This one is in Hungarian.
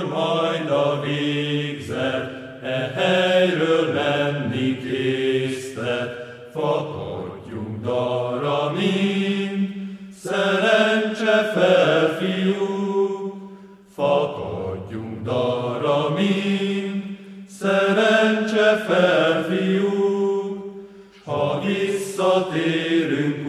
mikor majd a végzet e helyről menni késztet, fakadjunk dalra mind, szerencse fel, fiúk, fakadjunk dalra mind, szerencse fel, fiúk, s ha visszatérünk